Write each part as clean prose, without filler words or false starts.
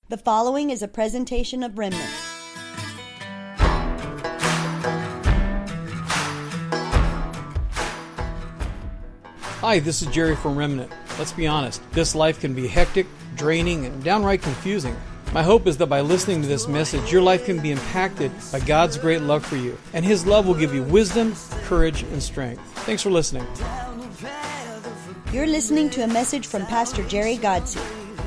The following is a presentation of Remnant. Hi, this is Jerry from Remnant. Let's be honest, this life can be hectic, draining, and downright confusing. My hope is that by listening to this message, your life can be impacted by God's great love for you, and His love will give you wisdom, courage, and strength. Thanks for listening. You're listening to a message from Pastor Jerry Godsey.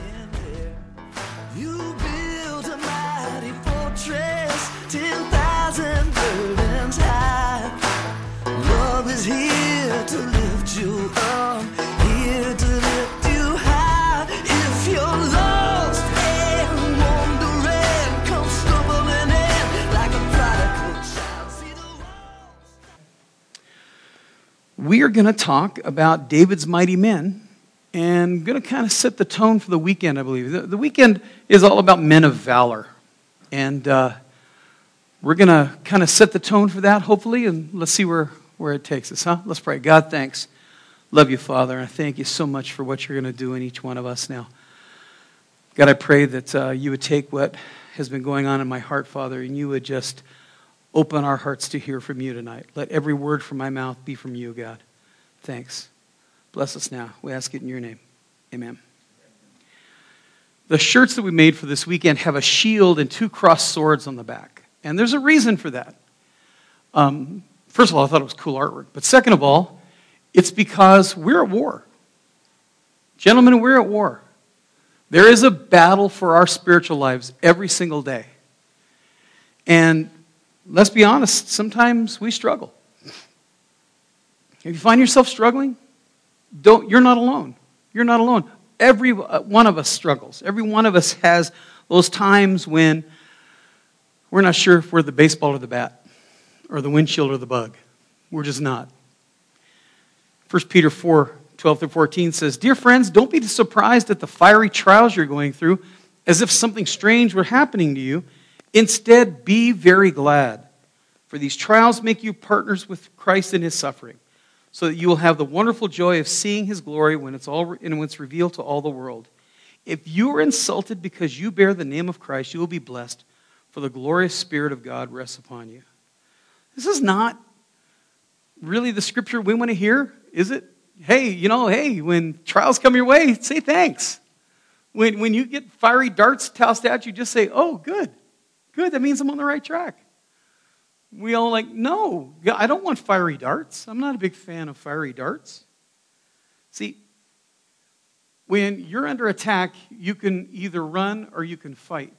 You build a mighty fortress, 10,000 burdens high. Love is here to lift you up, here to lift you high. If you're lost and wandering, come stumbling in like a prodigal child. See the walls. We are going to talk about David's mighty men, and going to kind of set the tone for the weekend, I believe. The weekend is all about men of valor, and we're going to kind of set the tone for that, hopefully, and let's see where it takes us, huh? Let's pray. God, thanks. Love you, Father, and I thank you so much for what you're going to do in each one of us now. God, I pray that you would take what has been going on in my heart, Father, and you would just open our hearts to hear from you tonight. Let every word from my mouth be from you, God. Thanks. Bless us now. We ask it in your name. Amen. The shirts that we made for this weekend have a shield and two crossed swords on the back. And there's a reason for that. First of all, I thought it was cool artwork. But second of all, it's because we're at war. Gentlemen, we're at war. There is a battle for our spiritual lives every single day. And let's be honest, sometimes we struggle. If you find yourself struggling, you're not alone. You're not alone. Every one of us struggles. Every one of us has those times when we're not sure if we're the baseball or the bat, or the windshield or the bug. We're just not. 1 Peter 4:12-14 says, "Dear friends, don't be surprised at the fiery trials you're going through, as if something strange were happening to you. Instead, be very glad, for these trials make you partners with Christ in His suffering, so that you will have the wonderful joy of seeing His glory when it's revealed to all the world. If you are insulted because you bear the name of Christ, you will be blessed, for the glorious Spirit of God rests upon you." This is not really the scripture we want to hear, is it? Hey, when trials come your way, say thanks. When you get fiery darts tossed at you, just say, oh, good, that means I'm on the right track. We all no, I don't want fiery darts. I'm not a big fan of fiery darts. See, when you're under attack, you can either run or you can fight.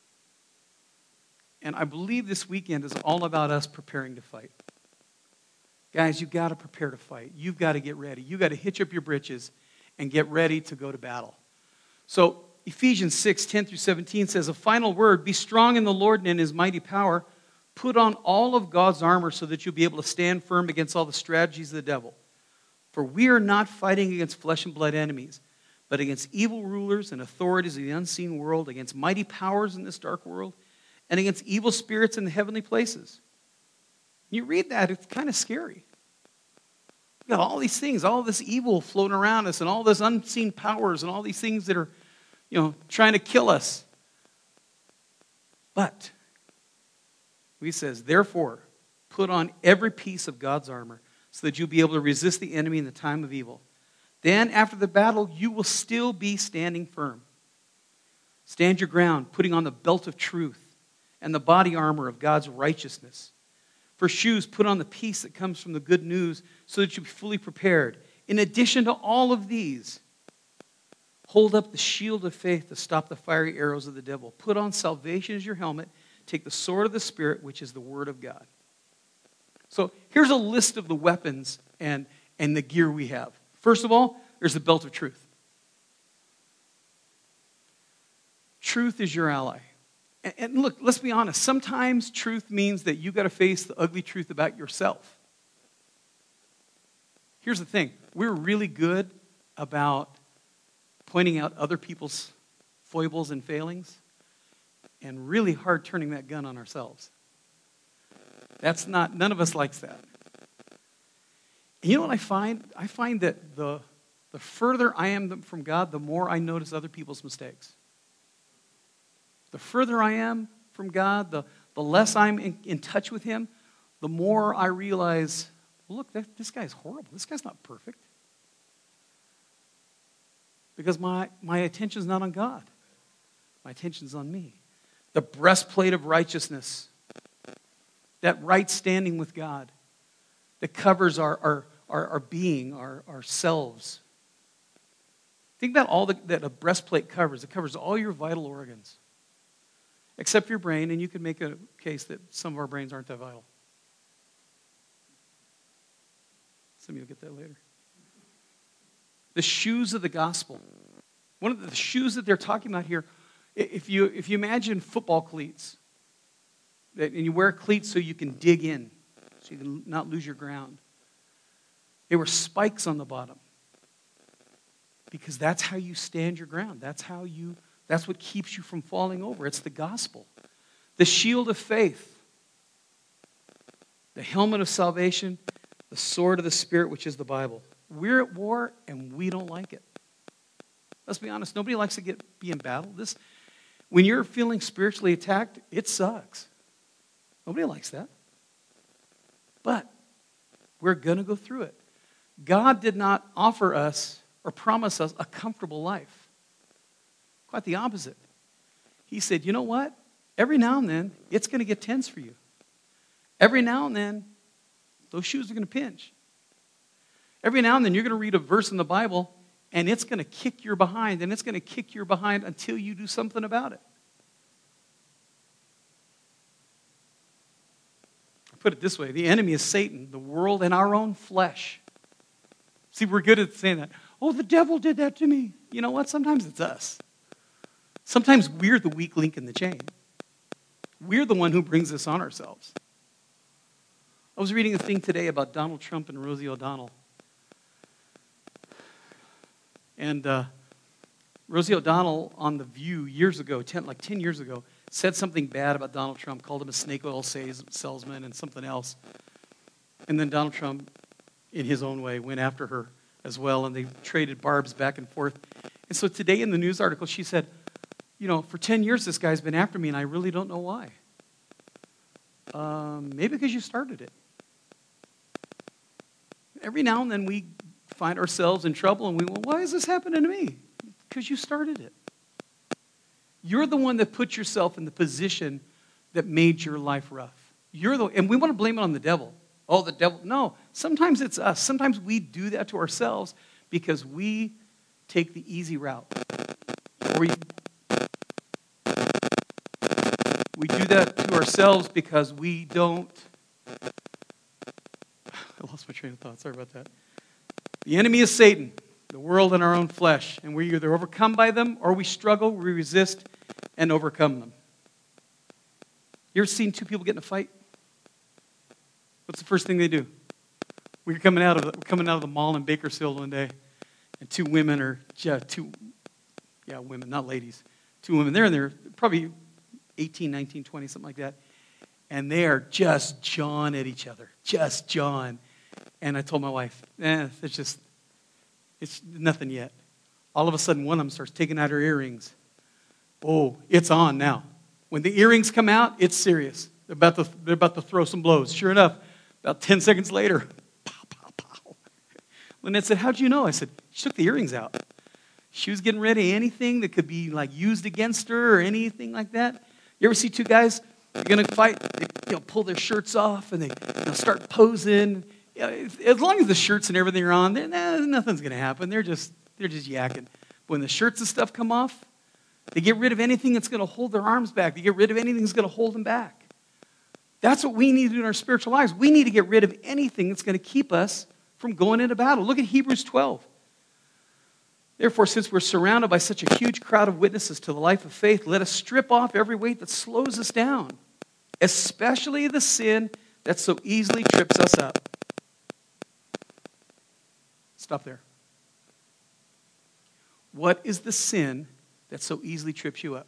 And I believe this weekend is all about us preparing to fight. Guys, you've got to prepare to fight. You've got to get ready. You've got to hitch up your britches and get ready to go to battle. So Ephesians 6:10-17 says, a final word, be strong in the Lord and in His mighty power. Put on all of God's armor so that you'll be able to stand firm against all the strategies of the devil. For we are not fighting against flesh and blood enemies, but against evil rulers and authorities of the unseen world, against mighty powers in this dark world, and against evil spirits in the heavenly places. You read that, it's kind of scary. We've got all these things, all this evil floating around us, and all this unseen powers, and all these things that are, trying to kill us. But he says, therefore, put on every piece of God's armor so that you'll be able to resist the enemy in the time of evil. Then, after the battle, you will still be standing firm. Stand your ground, putting on the belt of truth and the body armor of God's righteousness. For shoes, put on the peace that comes from the good news so that you'll be fully prepared. In addition to all of these, hold up the shield of faith to stop the fiery arrows of the devil. Put on salvation as your helmet. Take the sword of the Spirit, which is the Word of God. So here's a list of the weapons and the gear we have. First of all, there's the belt of truth. Truth is your ally. And look, let's be honest. Sometimes truth means that you got to face the ugly truth about yourself. Here's the thing. We're really good about pointing out other people's foibles and failings, and really hard turning that gun on ourselves. None of us likes that. And you know what I find? I find that the further I am from God, the more I notice other people's mistakes. The further I am from God, the less I'm in touch with him, the more I realize, well, look, this guy's horrible. This guy's not perfect. Because my attention's not on God. My attention's on me. The breastplate of righteousness, that right standing with God, that covers our being, ourselves. Think about all that a breastplate covers. It covers all your vital organs, except your brain, and you can make a case that some of our brains aren't that vital. Some of you will get that later. The shoes of the gospel. One of the shoes that they're talking about here, if you imagine football cleats, and you wear cleats so you can dig in, so you can not lose your ground. They were spikes on the bottom. Because that's how you stand your ground. That's what keeps you from falling over. It's the gospel. The shield of faith. The helmet of salvation. The sword of the Spirit, which is the Bible. We're at war and we don't like it. Let's be honest. Nobody likes to be in battle. When you're feeling spiritually attacked, it sucks. Nobody likes that. But we're going to go through it. God did not offer us or promise us a comfortable life. Quite the opposite. He said, you know what? Every now and then, it's going to get tense for you. Every now and then, those shoes are going to pinch. Every now and then, you're going to read a verse in the Bible, and it's going to kick your behind, and it's going to kick your behind until you do something about it. Put it this way, the enemy is Satan, the world, and our own flesh. See, we're good at saying that. Oh, the devil did that to me. You know what? Sometimes it's us. Sometimes we're the weak link in the chain. We're the one who brings this on ourselves. I was reading a thing today about Donald Trump and Rosie O'Donnell. And Rosie O'Donnell on The View years ago, 10 years ago, said something bad about Donald Trump, called him a snake oil salesman and something else. And then Donald Trump, in his own way, went after her as well, and they traded barbs back and forth. And so today in the news article, she said, for 10 years this guy's been after me, and I really don't know why. Maybe because you started it. Every now and then we find ourselves in trouble, and why is this happening to me? Because you started it. You're the one that put yourself in the position that made your life rough. And we want to blame it on the devil. Oh, the devil. No, sometimes it's us. Sometimes we do that to ourselves because we take the easy route. Or we do that to ourselves because we don't. I lost my train of thought. Sorry about that. The enemy is Satan, the world, and our own flesh. And we're either overcome by them or we struggle, we resist, and overcome them. You ever seen two people get in a fight? What's the first thing they do? We were coming out of the mall in Bakersfield one day, and two women, women, not ladies, two women. They're probably 18, 19, 20, something like that. And they are just jawing at each other, just jawing. And I told my wife, it's nothing yet. All of a sudden, one of them starts taking out her earrings. Oh, it's on now. When the earrings come out, it's serious. They're about to throw some blows. Sure enough, about 10 seconds later, pow, pow, pow. Lynette said, how'd you know? I said, she took the earrings out. She was getting rid of anything that could be used against her or anything like that. You ever see two guys, they're going to fight, they pull their shirts off and they start posing. As long as the shirts and everything are on, nothing's going to happen. They're just yakking. But when the shirts and stuff come off, they get rid of anything that's going to hold their arms back. They get rid of anything that's going to hold them back. That's what we need to do in our spiritual lives. We need to get rid of anything that's going to keep us from going into battle. Look at Hebrews 12. Therefore, since we're surrounded by such a huge crowd of witnesses to the life of faith, let us strip off every weight that slows us down, especially the sin that so easily trips us up. Stop there. What is the sin that so easily trips you up?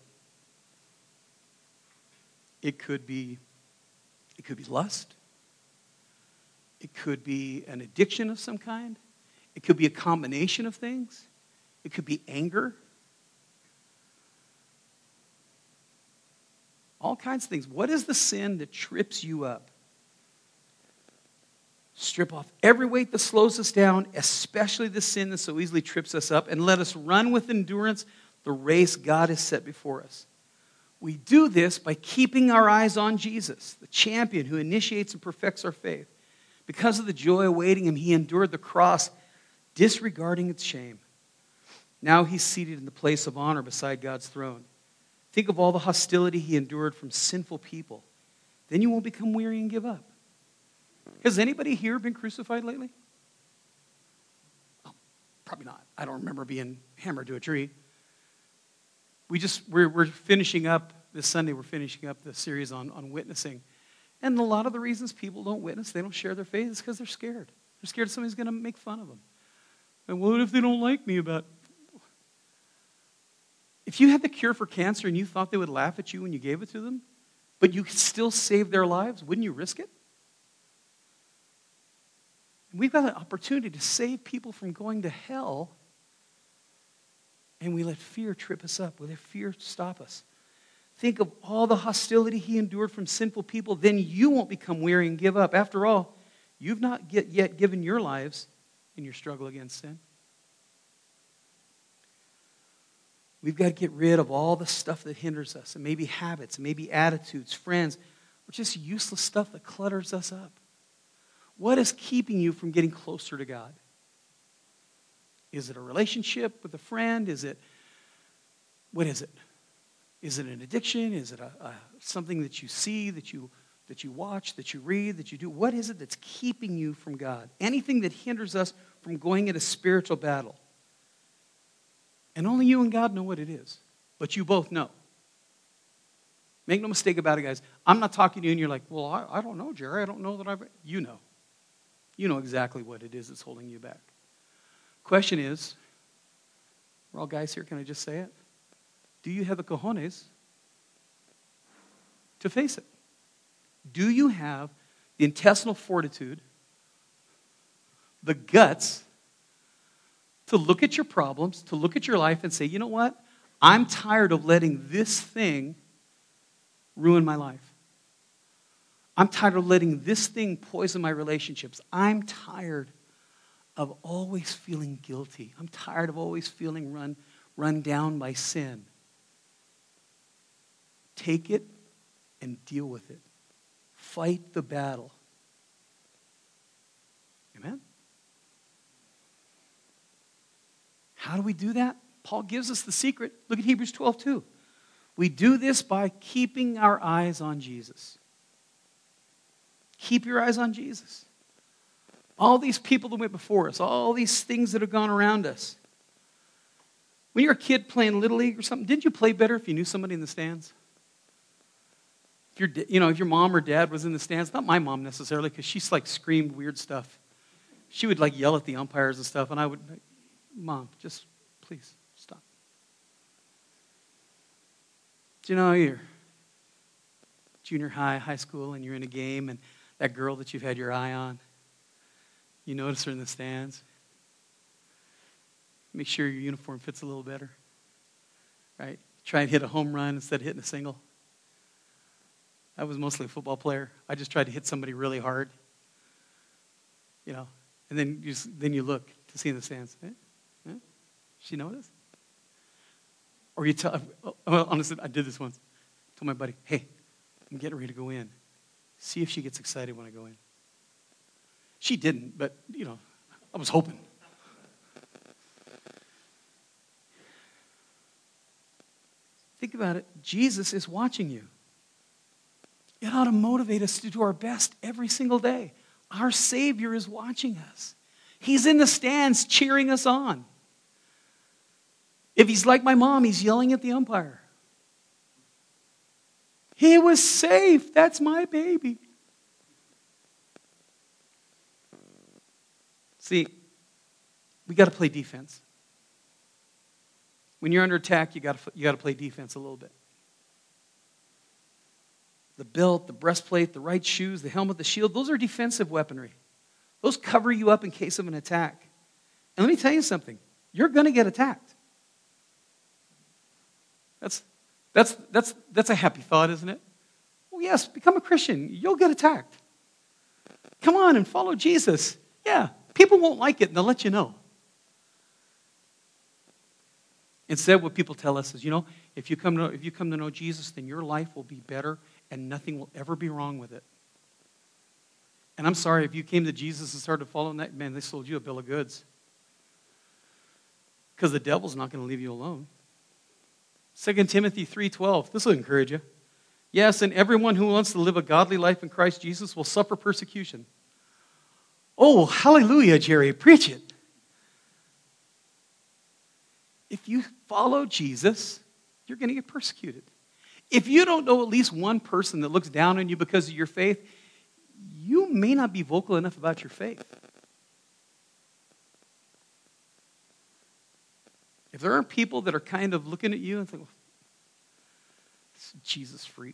It could be lust. It could be an addiction of some kind. It could be a combination of things. It could be anger. kinds of things. What is the sin that trips you up? Strip off every weight that slows us down, especially the sin that so easily trips us up, and let us run with endurance the race God has set before us. We do this by keeping our eyes on Jesus, the champion who initiates and perfects our faith. Because of the joy awaiting him, he endured the cross, disregarding its shame. Now he's seated in the place of honor beside God's throne. Think of all the hostility he endured from sinful people. Then you won't become weary and give up. Has anybody here been crucified lately? Oh, probably not. I don't remember being hammered to a tree. We're finishing up, this Sunday we're finishing up the series on witnessing. And a lot of the reasons people don't witness, they don't share their faith, is because they're scared. They're scared somebody's going to make fun of them. And what if they don't like me about... If you had the cure for cancer and you thought they would laugh at you when you gave it to them, but you could still save their lives, wouldn't you risk it? And we've got an opportunity to save people from going to hell, and we let fear trip us up. We let fear stop us. Think of all the hostility he endured from sinful people. Then you won't become weary and give up. After all, you've not yet given your lives in your struggle against sin. We've got to get rid of all the stuff that hinders us. And maybe habits, maybe attitudes, friends, or just useless stuff that clutters us up. What is keeping you from getting closer to God? Is it a relationship with a friend? What is it? Is it an addiction? Is it something that you see, that you watch, that you read, that you do? What is it that's keeping you from God? Anything that hinders us from going into spiritual battle. And only you and God know what it is. But you both know. Make no mistake about it, guys. I'm not talking to you and you're like, well, I don't know, Jerry. I don't know that I've... You know. You know exactly what it is that's holding you back. Question is, we're all guys here, can I just say it? Do you have the cojones to face it? Do you have the intestinal fortitude, the guts, to look at your problems, to look at your life and say, you know what? I'm tired of letting this thing ruin my life. I'm tired of letting this thing poison my relationships. I'm tired of always feeling guilty. I'm tired of always feeling run down by sin. Take it and deal with it. Fight the battle. Amen? How do we do that? Paul gives us the secret. Look at Hebrews 12:2. We do this by keeping our eyes on Jesus. Keep your eyes on Jesus. All these people that went before us, all these things that have gone around us. When you're a kid playing Little League or something, didn't you play better if you knew somebody in the stands? If your mom or dad was in the stands, not my mom necessarily, because she's like screamed weird stuff. She would like yell at the umpires and stuff, and I would, Mom, just please stop. Do you know you're junior high school, and you're in a game, and that girl that you've had your eye on, you notice her in the stands. Make sure your uniform fits a little better, right? Try and hit a home run instead of hitting a single. I was mostly a football player. I just tried to hit somebody really hard, and then you look to see in the stands. She noticed? Or you tell, honestly, I did this once. I told my buddy, hey, I'm getting ready to go in. See if she gets excited when I go in. She didn't, but, I was hoping. Think about it. Jesus is watching you. It ought to motivate us to do our best every single day. Our Savior is watching us. He's in the stands cheering us on. If he's like my mom, he's yelling at the umpire. He was safe. That's my baby. See, we got to play defense. When you're under attack, you got to play defense a little bit. The belt, the breastplate, the right shoes, the helmet, the shield, those are defensive weaponry. Those cover you up in case of an attack. And let me tell you something. You're going to get attacked. That's a happy thought, isn't it? yes, become a Christian. You'll get attacked. Come on and follow Jesus. Yeah, people won't like it, and they'll let you know. Instead, what people tell us is, if you come to know Jesus, then your life will be better, and nothing will ever be wrong with it. And I'm sorry, if you came to Jesus and started following that, man, they sold you a bill of goods. Because the devil's not going to leave you alone. 2 Timothy 3:12, this will encourage you. Yes, and everyone who wants to live a godly life in Christ Jesus will suffer persecution. Oh, hallelujah, Jerry, preach it. If you follow Jesus, you're going to get persecuted. If you don't know at least one person that looks down on you because of your faith, you may not be vocal enough about your faith. If there aren't people that are kind of looking at you and think, this is a Jesus freak,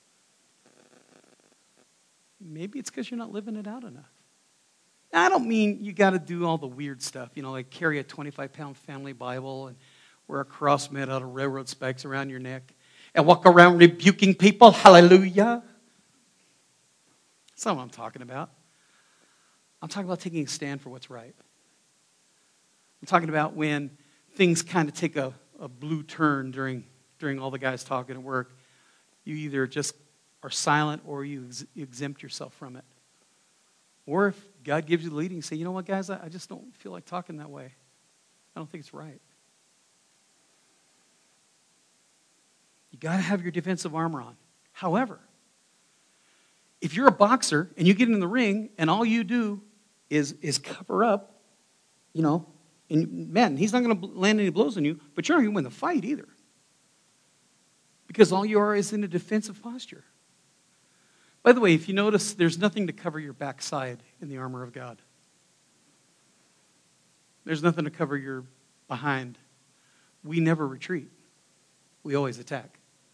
maybe it's because you're not living it out enough. Now, I don't mean you got to do all the weird stuff, like carry a 25-pound family Bible and wear a cross made out of railroad spikes around your neck and walk around rebuking people. Hallelujah. That's not what I'm talking about. I'm talking about taking a stand for what's right. I'm talking about when things kind of take a blue turn during all the guys talking at work. You either just are silent or you exempt yourself from it. Or if God gives you the leading, you say, you know what, guys, I just don't feel like talking that way. I don't think it's right. You got to have your defensive armor on. However, if you're a boxer and you get in the ring and all you do is cover up, and man, he's not going to land any blows on you, but you're not going to win the fight either. Because all you are is in a defensive posture. By the way, if you notice, there's nothing to cover your backside in the armor of God. There's nothing to cover your behind. We never retreat. We always attack.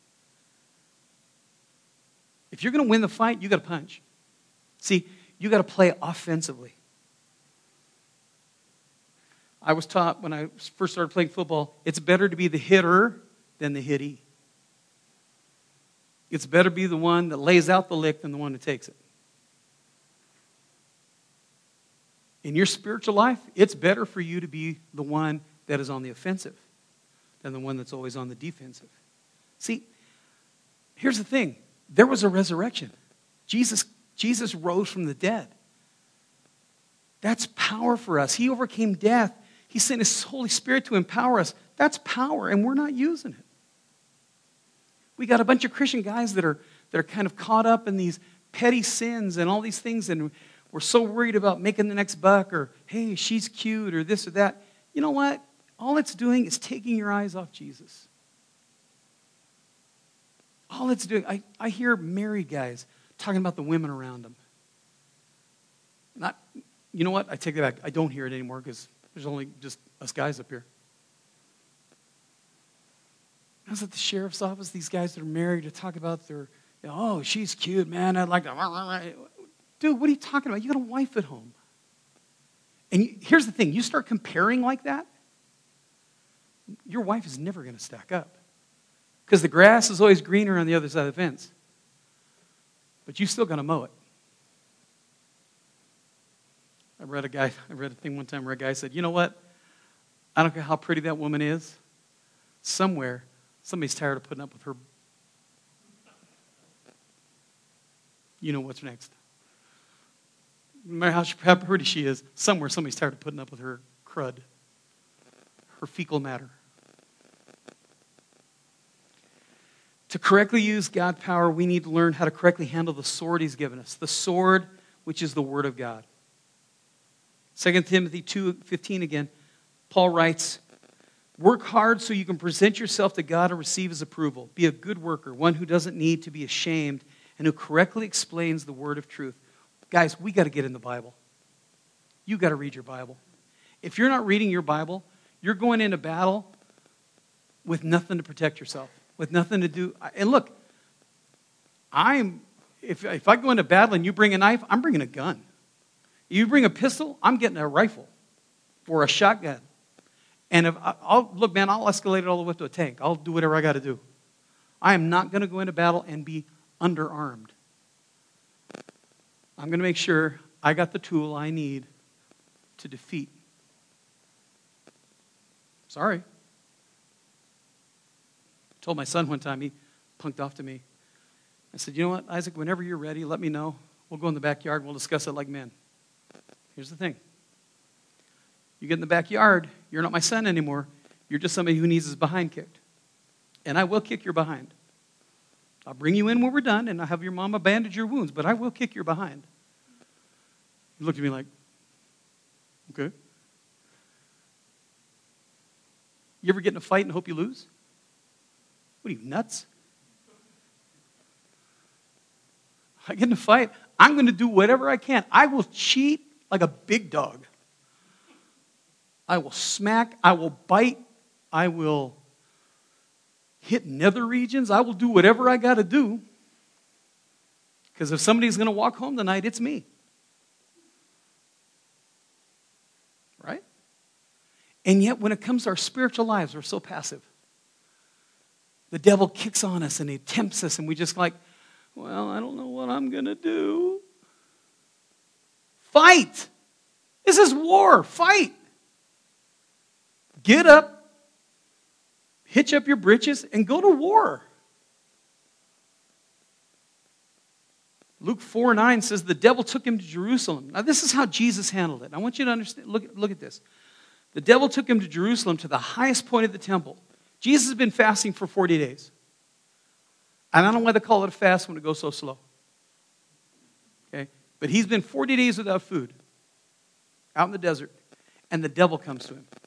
If you're going to win the fight, you got to punch. See, you got to play offensively. I was taught when I first started playing football, it's better to be the hitter than the hittee. It's better to be the one that lays out the lick than the one that takes it. In your spiritual life, it's better for you to be the one that is on the offensive than the one that's always on the defensive. See, here's the thing. There was a resurrection. Jesus rose from the dead. That's power for us. He overcame death. He sent His Holy Spirit to empower us. That's power, and we're not using it. We got a bunch of Christian guys that are kind of caught up in these petty sins and all these things, and we're so worried about making the next buck or, hey, she's cute or this or that. You know what? All it's doing is taking your eyes off Jesus. All it's doing, I hear married guys talking about the women around them. You know what? I take it back. I don't hear it anymore because there's only just us guys up here. I was at the sheriff's office, these guys that are married to talk about their, oh, she's cute, man. I'd like to. Dude, what are you talking about? You got a wife at home. And here's the thing. You start comparing like that, your wife is never going to stack up. Because the grass is always greener on the other side of the fence. But you still got to mow it. I read a thing one time where a guy said, you know what? I don't care how pretty that woman is. Somewhere, somebody's tired of putting up with her. You know what's next. No matter how pretty she is, somewhere somebody's tired of putting up with her crud, her fecal matter. To correctly use God's power, we need to learn how to correctly handle the sword He's given us. The sword, which is the Word of God. 2 Timothy 2:15 again, Paul writes, work hard so you can present yourself to God and receive His approval. Be a good worker, one who doesn't need to be ashamed and who correctly explains the word of truth. Guys, we got to get in the Bible. You got to read your Bible. If you're not reading your Bible, you're going into battle with nothing to protect yourself, with nothing to do. And look, if I go into battle and you bring a knife, I'm bringing a gun. You bring a pistol, I'm getting a rifle or a shotgun. And I'll escalate it all the way to a tank. I'll do whatever I got to do. I am not going to go into battle and be underarmed. I'm going to make sure I got the tool I need to defeat. Sorry. I told my son one time, he punked off to me. I said, you know what, Isaac, whenever you're ready, let me know. We'll go in the backyard and we'll discuss it like men. Here's the thing. You get in the backyard, you're not my son anymore. You're just somebody who needs his behind kicked. And I will kick your behind. I'll bring you in when we're done, and I'll have your mama bandage your wounds, but I will kick your behind. He looked at me like, okay. You ever get in a fight and hope you lose? What are you, nuts? I get in a fight, I'm going to do whatever I can. I will cheat like a big dog. I will smack, I will bite, I will hit nether regions. I will do whatever I got to do. Because if somebody's going to walk home tonight, it's me. Right? And yet when it comes to our spiritual lives, we're so passive. The devil kicks on us and he tempts us and we just like, well, I don't know what I'm going to do. Fight. This is war. Fight. Get up, hitch up your britches, and go to war. Luke 4:9 says the devil took him to Jerusalem. Now this is how Jesus handled it. I want you to understand. Look at this. The devil took him to Jerusalem, to the highest point of the temple. Jesus has been fasting for 40 days. And I don't know why they call it a fast when it goes so slow. Okay? But he's been 40 days without food, out in the desert. And the devil comes to him.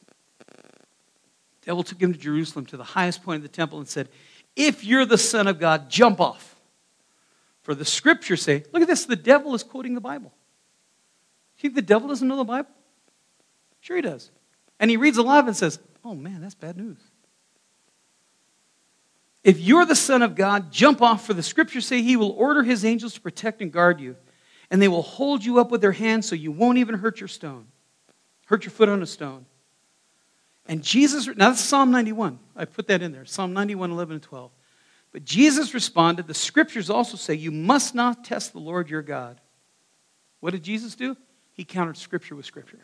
The devil took him to Jerusalem, to the highest point of the temple, and said, if you're the Son of God, jump off. For the scriptures say, look at this, the devil is quoting the Bible. You think the devil doesn't know the Bible? Sure he does. And he reads a lot of it and says, oh man, that's bad news. If you're the Son of God, jump off, for the scriptures say he will order his angels to protect and guard you, and they will hold you up with their hands so you won't even hurt your foot on a stone. And Jesus, now that's Psalm 91. I put that in there, Psalm 91, 11 and 12. But Jesus responded, the scriptures also say you must not test the Lord your God. What did Jesus do? He countered scripture with scripture.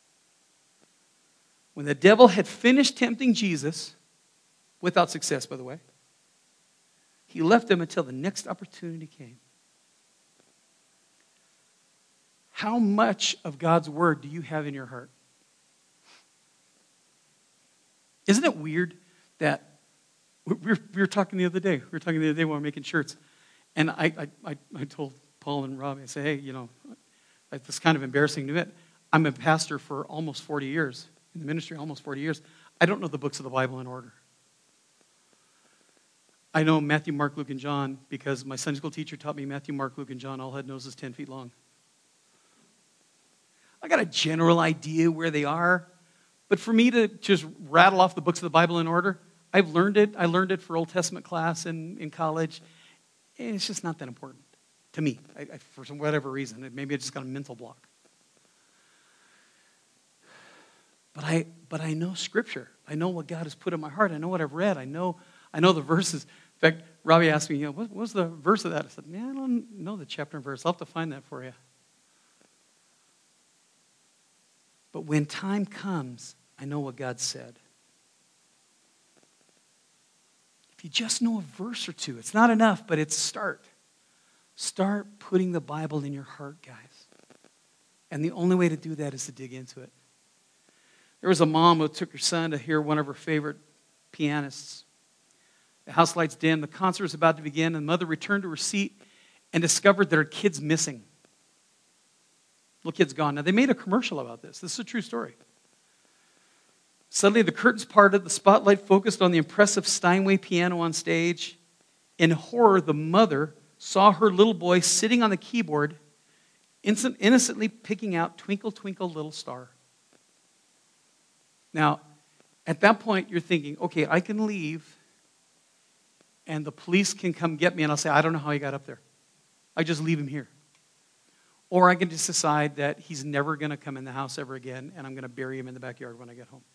When the devil had finished tempting Jesus, without success, by the way, he left him until the next opportunity came. How much of God's word do you have in your heart? Isn't it weird that we were talking the other day. We were talking the other day when we were making shirts. And I told Paul and Robbie, I said, hey, you know, it's kind of embarrassing to admit, I'm a pastor for almost 40 years, in the ministry almost 40 years. I don't know the books of the Bible in order. I know Matthew, Mark, Luke, and John because my Sunday school teacher taught me Matthew, Mark, Luke, and John all had noses 10 feet long. I got a general idea where they are, but for me to just rattle off the books of the Bible in order, I've learned it. I learned it for Old Testament class in college. And it's just not that important to me, for whatever reason. Maybe I just got a mental block. But I know Scripture. I know what God has put in my heart. I know what I've read. I know the verses. In fact, Robbie asked me, what was the verse of that? I said, I don't know the chapter and verse. I'll have to find that for you. But when time comes, I know what God said. If you just know a verse or two, it's not enough, but it's start. Start putting the Bible in your heart, guys. And the only way to do that is to dig into it. There was a mom who took her son to hear one of her favorite pianists. The house lights dim, the concert was about to begin, and the mother returned to her seat and discovered that her kid's missing. Little kid's gone. Now, they made a commercial about this. This is a true story. Suddenly, the curtains parted, the spotlight focused on the impressive Steinway piano on stage. In horror, the mother saw her little boy sitting on the keyboard, innocently picking out Twinkle, Twinkle, Little Star. Now, at that point, you're thinking, okay, I can leave, and the police can come get me, and I'll say, I don't know how he got up there. I just leave him here. Or I can just decide that he's never going to come in the house ever again, and I'm going to bury him in the backyard when I get home.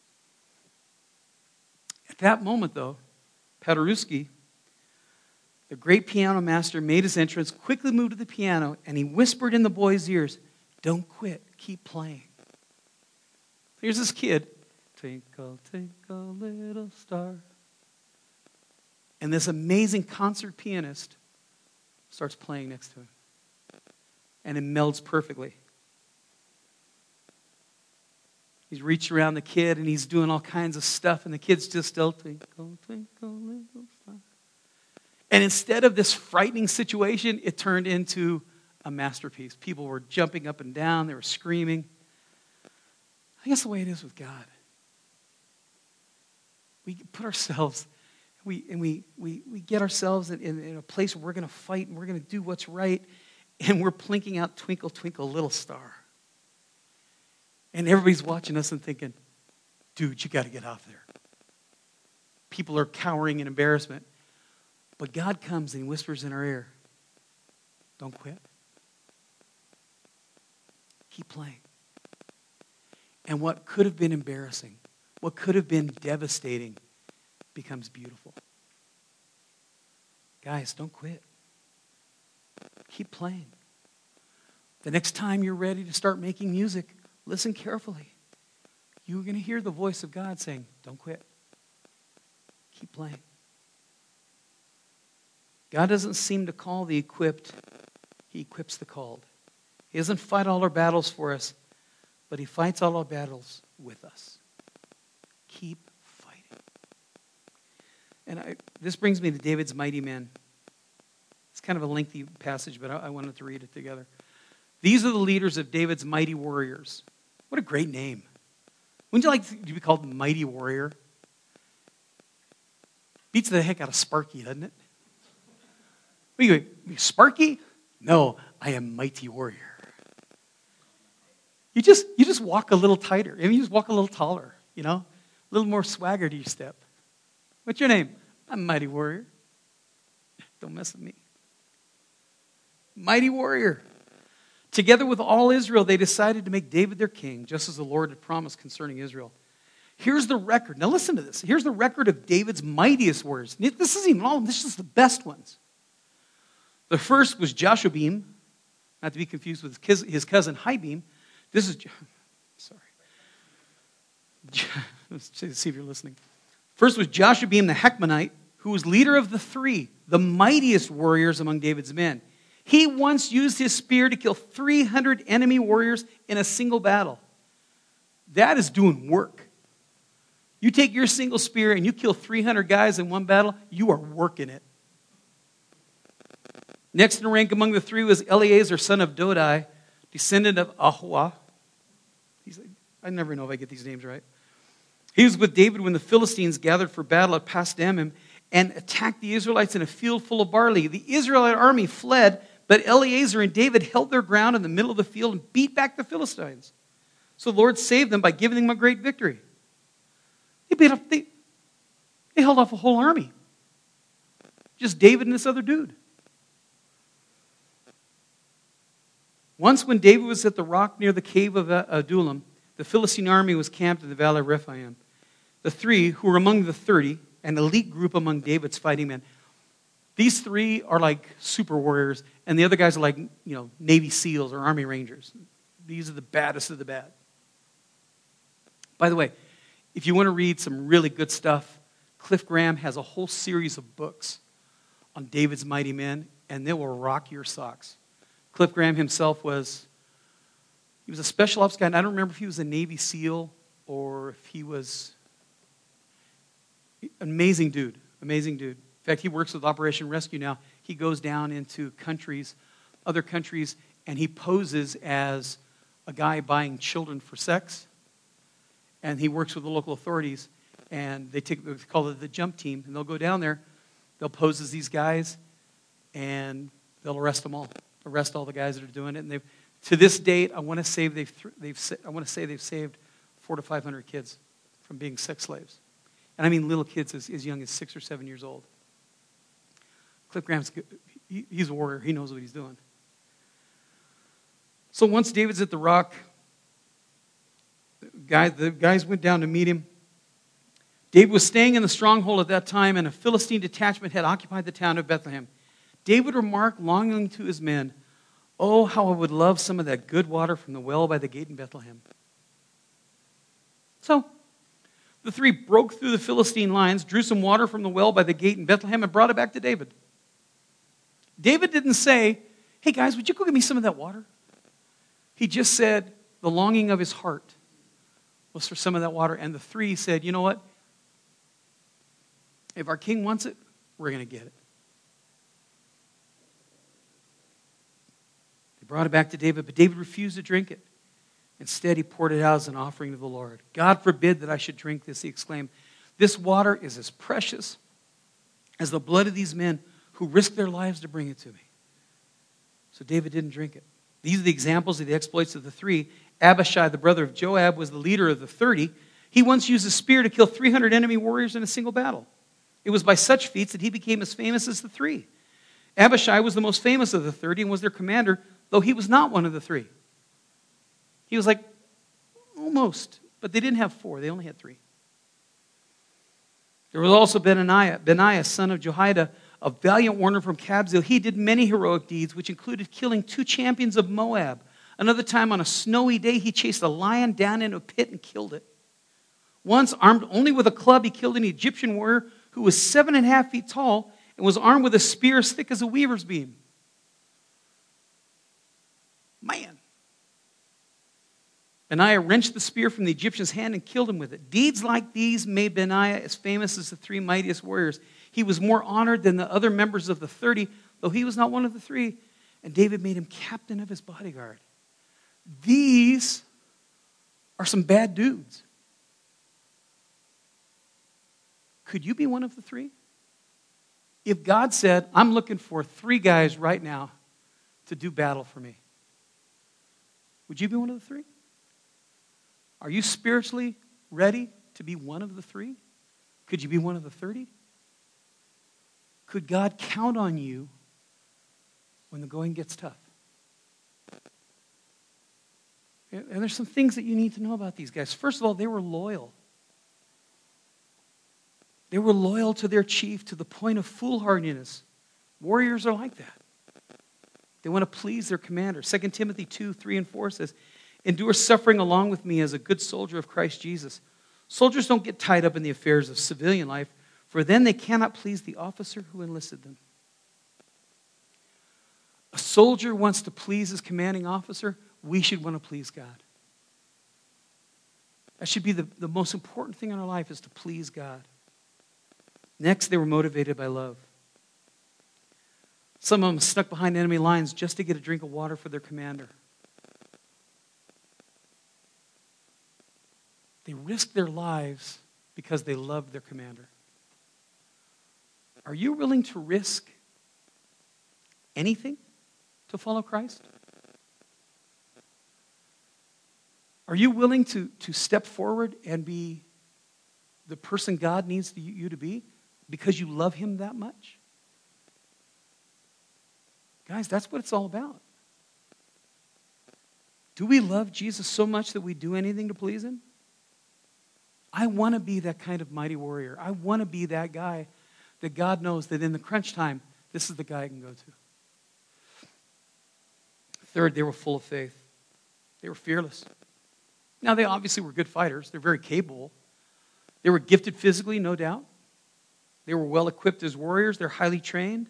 At that moment, though, Paderewski the great piano master made his entrance, quickly moved to the piano, and he whispered in the boy's ears, "Don't quit, keep playing." Here's this kid, "Twinkle, twinkle, little star." And this amazing concert pianist starts playing next to him. And it melds perfectly. He's reached around the kid and he's doing all kinds of stuff, and the kid's just still, "Twinkle, twinkle, little star." And instead of this frightening situation, it turned into a masterpiece. People were jumping up and down, they were screaming. I think that's the way it is with God. We put ourselves, we get ourselves in a place where we're going to fight and we're going to do what's right, and we're plinking out, "Twinkle, twinkle, little star." And everybody's watching us and thinking, "Dude, you got to get off there." People are cowering in embarrassment. But God comes and He whispers in our ear, "Don't quit. Keep playing." And what could have been embarrassing, what could have been devastating, becomes beautiful. Guys, don't quit. Keep playing. The next time you're ready to start making music, listen carefully. You're going to hear the voice of God saying, "Don't quit. Keep playing." God doesn't seem to call the equipped. He equips the called. He doesn't fight all our battles for us, but He fights all our battles with us. Keep fighting. And this brings me to David's mighty men. It's kind of a lengthy passage, but I wanted to read it together. These are the leaders of David's mighty warriors. What a great name. Wouldn't you like to be called the mighty warrior? Beats the heck out of Sparky, doesn't it? What are you, Sparky? No, I am mighty warrior. You just walk a little tighter. I mean, you just walk a little taller, a little more swagger to your step. What's your name? I'm mighty warrior. Don't mess with me. Mighty warrior. Together with all Israel, they decided to make David their king, just as the Lord had promised concerning Israel. Here's the record. Now listen to this. Here's the record of David's mightiest warriors. This isn't even all of them. This is the best ones. The first was Jashobeam, not to be confused with his cousin Hibeam. This is, sorry. Let's see if you're listening. First was Jashobeam the Hachmonite, who was leader of the three, the mightiest warriors among David's men. He once used his spear to kill 300 enemy warriors in a single battle. That is doing work. You take your single spear and you kill 300 guys in one battle, you are working it. Next in rank among the three was Eleazar, son of Dodai, descendant of Ahua. I never know if I get these names right. He was with David when the Philistines gathered for battle at Pasdammim and attacked the Israelites in a field full of barley. The Israelite army fled, but Eleazar and David held their ground in the middle of the field and beat back the Philistines. So the Lord saved them by giving them a great victory. They held off a whole army. Just David and this other dude. Once when David was at the rock near the cave of Adullam, the Philistine army was camped in the valley of Rephaim. The three, who were among the 30, an elite group among David's fighting men. These three are like super warriors, and the other guys are like, Navy SEALs or Army Rangers. These are the baddest of the bad. By the way, if you want to read some really good stuff, Cliff Graham has a whole series of books on David's mighty men, and they will rock your socks. Cliff Graham himself was a special ops guy, and I don't remember if he was a Navy SEAL or if he was an amazing dude. In fact, he works with Operation Rescue now. He goes down into other countries, and he poses as a guy buying children for sex. And he works with the local authorities, and they call it the jump team, and they'll go down there, they'll pose as these guys, and they'll arrest them all. Arrest all the guys that are doing it, and to this date, I want to say they've saved 400 to 500 kids from being sex slaves, and I mean little kids as young as 6 or 7 years old. Cliff Graham's he's a warrior. He knows what he's doing. So once David's at the rock, the guys went down to meet him. David was staying in the stronghold at that time, and a Philistine detachment had occupied the town of Bethlehem. David remarked, longing to his men, "Oh, how I would love some of that good water from the well by the gate in Bethlehem." So, the three broke through the Philistine lines, drew some water from the well by the gate in Bethlehem, and brought it back to David. David didn't say, "Hey guys, would you go get me some of that water?" He just said the longing of his heart was for some of that water. And the three said, "You know what? If our king wants it, we're going to get it." They brought it back to David, but David refused to drink it. Instead, he poured it out as an offering to the Lord. "God forbid that I should drink this," he exclaimed. "This water is as precious as the blood of these men who risked their lives to bring it to me." So David didn't drink it. These are the examples of the exploits of the three. Abishai, the brother of Joab, was the leader of the 30. He once used a spear to kill 300 enemy warriors in a single battle. It was by such feats that he became as famous as the three. Abishai was the most famous of the 30 and was their commander, though he was not one of the three. He was like, almost, but they didn't have four. They only had three. There was also Benaiah, son of Jehoiada, a valiant warrior from Kabzeel. He did many heroic deeds, which included killing 2 champions of Moab. Another time, on a snowy day, he chased a lion down in a pit and killed it. Once, armed only with a club, he killed an Egyptian warrior who was 7.5 feet tall and was armed with a spear as thick as a weaver's beam. Man. Benaiah wrenched the spear from the Egyptian's hand and killed him with it. Deeds like these made Benaiah as famous as the 3 mightiest warriors. He was more honored than the other members of the 30, though he was not one of the 3. And David made him captain of his bodyguard. These are some bad dudes. Could you be one of the 3? If God said, "I'm looking for 3 guys right now to do battle for me," would you be one of the 3? Are you spiritually ready to be one of the 3? Could you be one of the 30? Could God count on you when the going gets tough? And there's some things that you need to know about these guys. First of all, they were loyal. They were loyal to their chief to the point of foolhardiness. Warriors are like that. They want to please their commander. 2 Timothy 2:3-4 says, "Endure suffering along with me as a good soldier of Christ Jesus." Soldiers don't get tied up in the affairs of civilian life, for then they cannot please the officer who enlisted them. A soldier wants to please his commanding officer. We should want to please God. That should be the most important thing in our life, is to please God. Next, they were motivated by love. Some of them snuck behind enemy lines just to get a drink of water for their commander. They risked their lives because they loved their commander. Are you willing to risk anything to follow Christ? Are you willing to step forward and be the person God needs you to be because you love Him that much? Guys, that's what it's all about. Do we love Jesus so much that we do anything to please Him? I want to be that kind of mighty warrior. I want to be that guy that God knows that in the crunch time, this is the guy I can go to. Third, they were full of faith. They were fearless. Now, they obviously were good fighters. They're very capable. They were gifted physically, no doubt. They were well equipped as warriors. They're highly trained.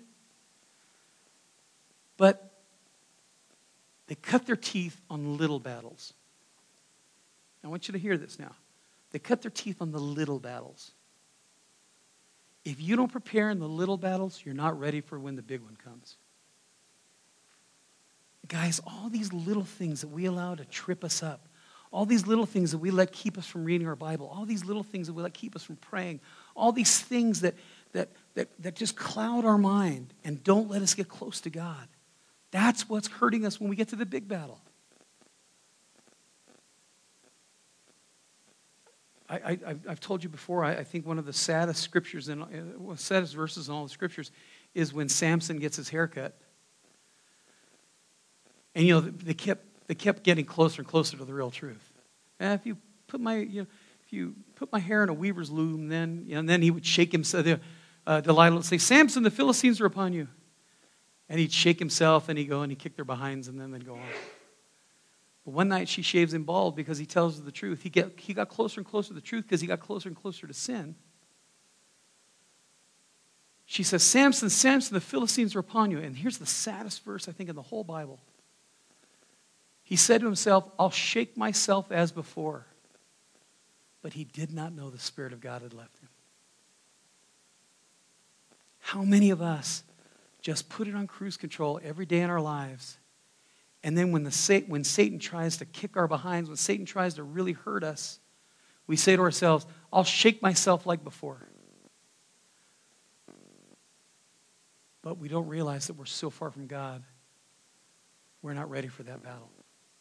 But they cut their teeth on little battles. I want you to hear this now. They cut their teeth on the little battles. If you don't prepare in the little battles, you're not ready for when the big one comes. Guys, all these little things that we allow to trip us up, all these little things that we let keep us from reading our Bible, all these little things that we let keep us from praying, all these things that just cloud our mind and don't let us get close to God. That's what's hurting us when we get to the big battle. I've told you before, I think one of the saddest scriptures, saddest verses in all the scriptures is when Samson gets his hair cut. And they kept getting closer and closer to the real truth. And if you put my hair in a weaver's loom, then he would shake himself. Delilah would say, "Samson, the Philistines are upon you." And he'd shake himself and he'd go and he'd kick their behinds and then they'd go on. But one night she shaves him bald because he tells her the truth. He got closer and closer to the truth because he got closer and closer to sin. She says, Samson, Samson, the Philistines are upon you. And here's the saddest verse, I think, in the whole Bible. He said to himself, I'll shake myself as before. But he did not know the Spirit of God had left him. How many of us just put it on cruise control every day in our lives, and then when Satan tries to kick our behinds, when Satan tries to really hurt us, we say to ourselves, I'll shake myself like before. But we don't realize that we're so far from God, we're not ready for that battle.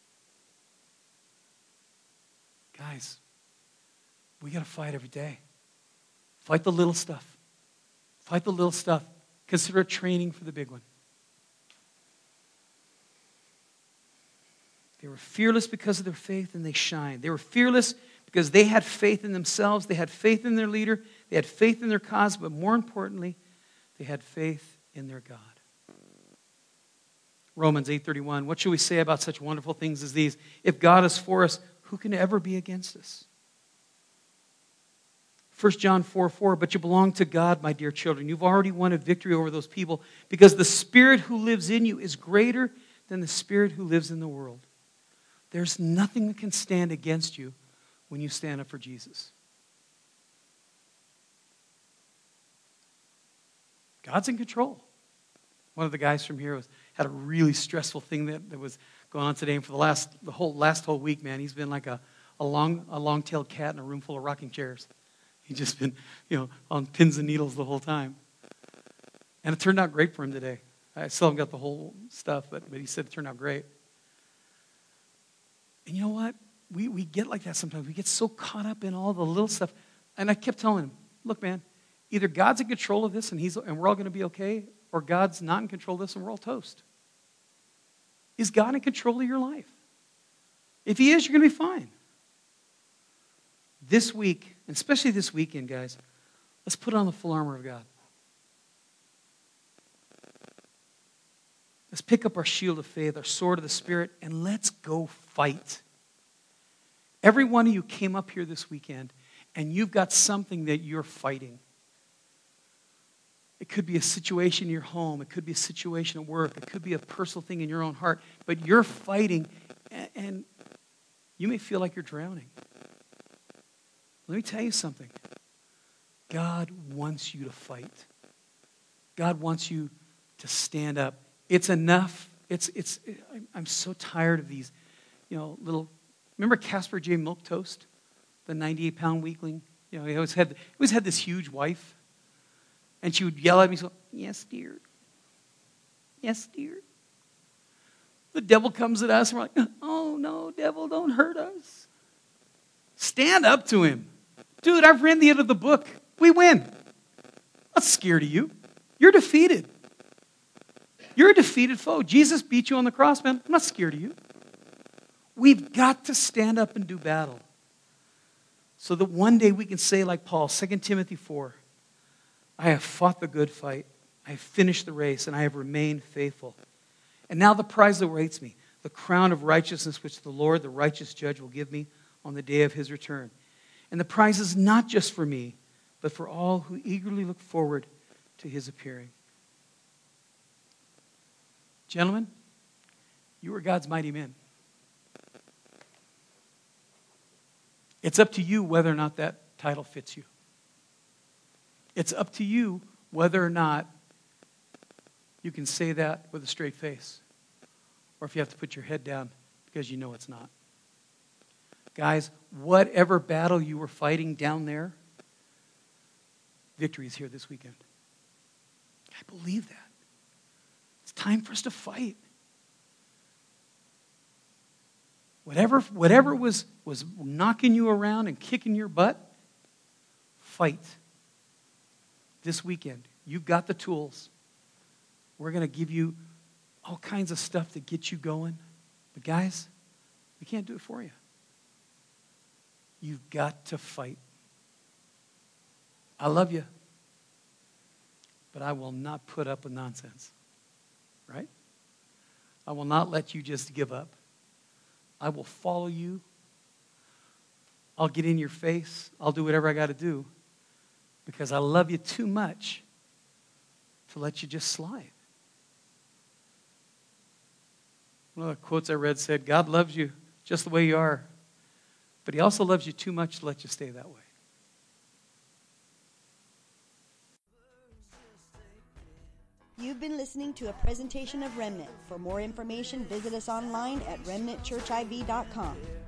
Guys, we got to fight every day. Fight the little stuff. Fight the little stuff. Consider it training for the big one. They were fearless because of their faith and they shined. They were fearless because they had faith in themselves. They had faith in their leader. They had faith in their cause. But more importantly, they had faith in their God. Romans 8:31. What shall we say about such wonderful things as these? If God is for us, who can ever be against us? 1 John 4:4, but you belong to God, my dear children. You've already won a victory over those people because the Spirit who lives in you is greater than the spirit who lives in the world. There's nothing that can stand against you when you stand up for Jesus. God's in control. One of the guys from here had a really stressful thing that was going on today. And for the whole week, man, he's been like a long-tailed cat in a room full of rocking chairs. He's just been, on pins and needles the whole time. And it turned out great for him today. I still haven't got the whole stuff, but he said it turned out great. And you know what? We get like that sometimes. We get so caught up in all the little stuff. And I kept telling him, look, man, either God's in control of this and we're all going to be okay, or God's not in control of this and we're all toast. Is God in control of your life? If He is, you're going to be fine. This week, and especially this weekend, guys, let's put on the full armor of God. Let's pick up our shield of faith, our sword of the Spirit, and let's go fight. Every one of you came up here this weekend, and you've got something that you're fighting. It could be a situation in your home. It could be a situation at work. It could be a personal thing in your own heart. But you're fighting, and you may feel like you're drowning. Let me tell you something. God wants you to fight. God wants you to stand up. It's enough. I'm so tired of these, little. Remember Casper J. Milk Toast, the 98-pound weakling? He always had this huge wife, and she would yell at me, so, yes, dear. Yes, dear. The devil comes at us, and we're like, oh no, devil, don't hurt us. Stand up to him. Dude, I've read the end of the book. We win. I'm not scared of you. You're defeated. You're a defeated foe. Jesus beat you on the cross, man. I'm not scared of you. We've got to stand up and do battle so that one day we can say like Paul, 2 Timothy 4, I have fought the good fight. I have finished the race, and I have remained faithful. And now the prize that awaits me, the crown of righteousness which the Lord, the righteous judge, will give me on the day of His return. And the prize is not just for me, but for all who eagerly look forward to His appearing. Gentlemen, you are God's mighty men. It's up to you whether or not that title fits you. It's up to you whether or not you can say that with a straight face, or if you have to put your head down because you know it's not. Guys, whatever battle you were fighting down there, victory is here this weekend. I believe that. It's time for us to fight. Whatever was knocking you around and kicking your butt, fight. This weekend, you've got the tools. We're going to give you all kinds of stuff to get you going. But guys, we can't do it for you. You've got to fight. I love you, but I will not put up with nonsense. right? I will not let you just give up. I will follow you. I'll get in your face. I'll do whatever I got to do because I love you too much to let you just slide. One of the quotes I read said, God loves you just the way you are, but he also loves you too much to let you stay that way. You've been listening to a presentation of Remnant. For more information, visit us online at remnantchurchiv.com.